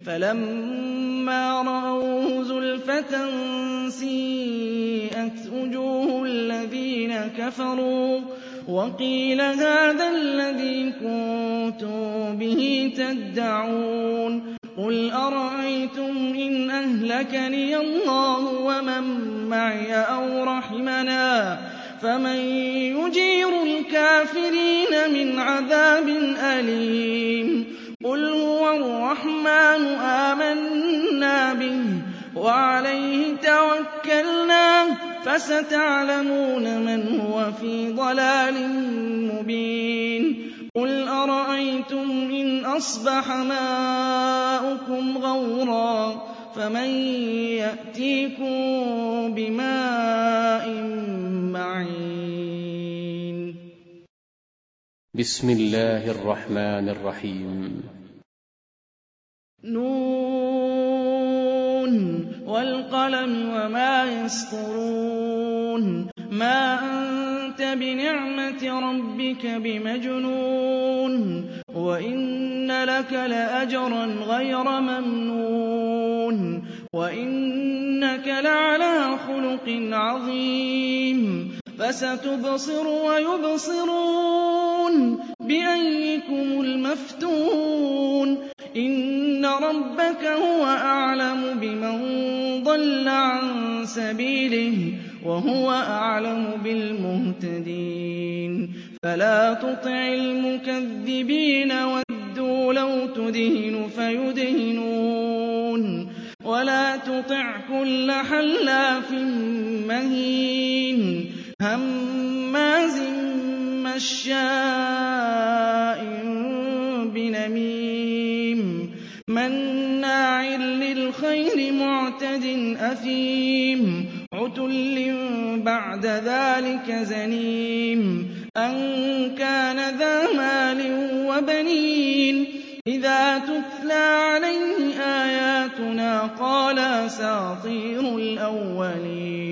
فَلَمَّا رَأَوْهُ زُلْفَةً سِيئَتْ وُجُوهُ الَّذِينَ كَفَرُوا وَقِيلَ هَٰذَا الَّذِي كُنتُم بِهِ تَدَّعُونَ قُلْ أَرَأَيْتُمْ إِنْ أَهْلَكَنِيَ اللَّهُ وَمَن مَّعِيَ أَوْ رَحِمَنَا فَمَن يُجِيرُ الْكَافِرِينَ مِنْ عَذَابٍ أَلِيمٍ قُلْ هُوَ الرَّحْمَٰنُ آمَنَّا بِهِ وَعَلَيْهِ تَوَكَّلْنَا فَسَتَعْلَمُونَ مَنْ هُوَ فِي ضَلَالٍ مُّبِينٍ قُلْ أَرَأَيْتُمْ إِنْ أَصْبَحَ مَاؤُكُمْ غَوْرًا فَمَن يَأْتِيكُم بِمَاءٍ مَّعِينٍ بسم الله الرحمن الرحيم نون والقلم وما يسطرون ما أنت بنعمة ربك بمجنون وإن لك لأجرا غير ممنون وإنك لعلى خلق عظيم فستبصر ويبصرون بأيكم المفتون إن ربك هو أعلم بمن ضل عن سبيله وهو أعلم بالمهتدين فلا تطع المكذبين ودوا لو تدهن فيدهنون ولا تطع كل حلاف مهين هماز مشاء بنميم مناع للخير معتد أثيم عتل بعد ذلك زنيم أن كان ذا مال وبنين إذا تتلى عليه آياتنا قال أساطير الأولين